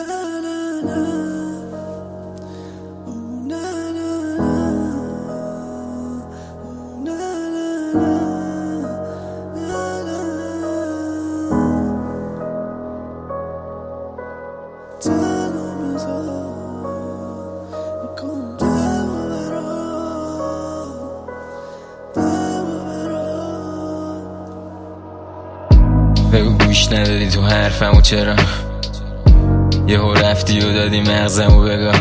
بگو گوش ندادی تو حرفمو چرا یهو رفتی و دادی مغزمو بگاه.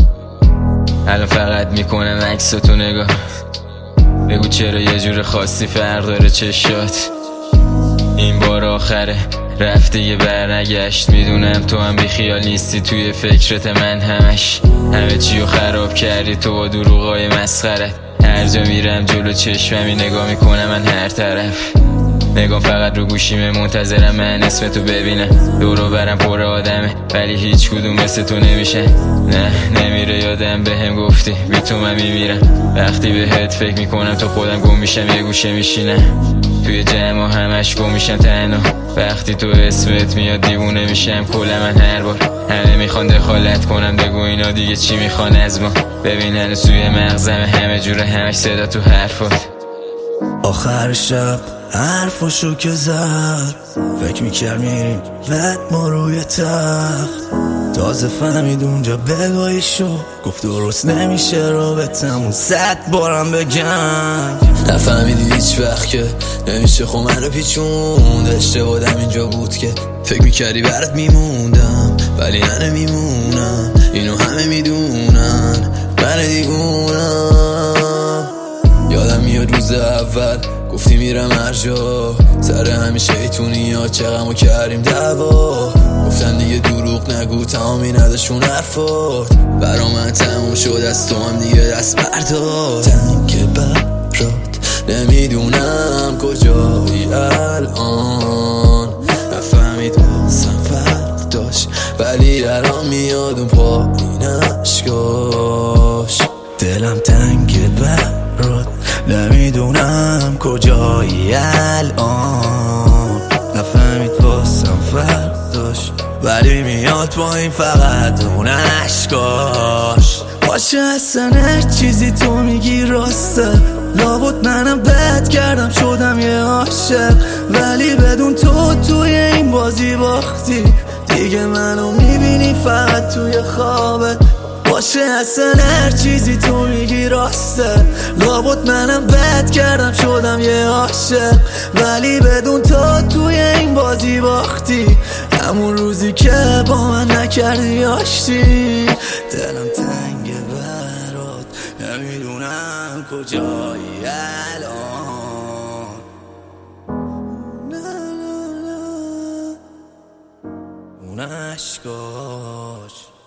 الان فقط میکنم عکستو نگاه. بگو چرا یه جور خاصی فرق داره چشات. این بار آخره رفت دیگه برنگشت. میدونم تو هم بیخیال نیستی توی فکرت من همش. همه چیو خراب کردی تو با دروغای مسخرت. هر جا میرم جلو چشممی نگاه میکنم من هر طرف. نگام فقط رو گوشیمه منتظرم من اسم تو ببینم. دورو برم پر آدمه ولی هیچ کدوم مثل تو نمیشه. نه نمیره یادم بهم گفتی بی تو من میمیرم. وقتی بهت فکر میکنم تو خودم گم میشم یه گوشه میشینم. توی جمع همیش گم میشم تنها. وقتی تو اسمت میاد دیوونه میشم کل من هر بار. همه میخوان دخالت کنم بگو اینا دیگه چی میخوان از ما. ببین هنوز سوی مغزم همه جوره همش صدا تو حرفات. آخر شب حرفاشو که زد فکر میکرد میریم بعد ما روی تخت. تازه فهمید اونجا بگاهیشو گفت درست نمیشه رابطمون 100 بارم بگم. نفهمیدی هیچ وقت که نمیشه خب منو پیچوند. اشتباهدم اینجا بود که فکر میکردی برات میموندم ولی من میمونم. اینو همه میدونن من دیوونم. یادم میاد روز اول گفتی میرم هر جا. سر همین شیطونی ها چقدر کردیم دعوا. گفتن دیگه دروغ نگو تمامی نداشون حرفات. برا من تموم شد از تو هم دیگه دست بردار. تنگ برات نمیدونم کجایی الان. نفهمید بازم فرق داشت ولی الان میاد اون پایین اشکاش. دلم تنگ برات نمیدونم کجایی الان. نفهمید واسم فرق داشت ولی میاد با این فقط اون اشکاش. باشه اصلا هر چیزی تو میگی راسته. لابد منم بد کردم شدم یه عاشق ولی بدون تو توی این بازی باختی. دیگه منو میبینی فقط توی خوابت. باشه اصلا هر چیزی تو میگی راسته. لابد منم بد کردم شدم یه عاشق ولی بدون تو توی این بازی باختی. همون روزی که با من نکردی آشتی. دلم تنگ برات نمیدونم کجایی الان. اون اشکاش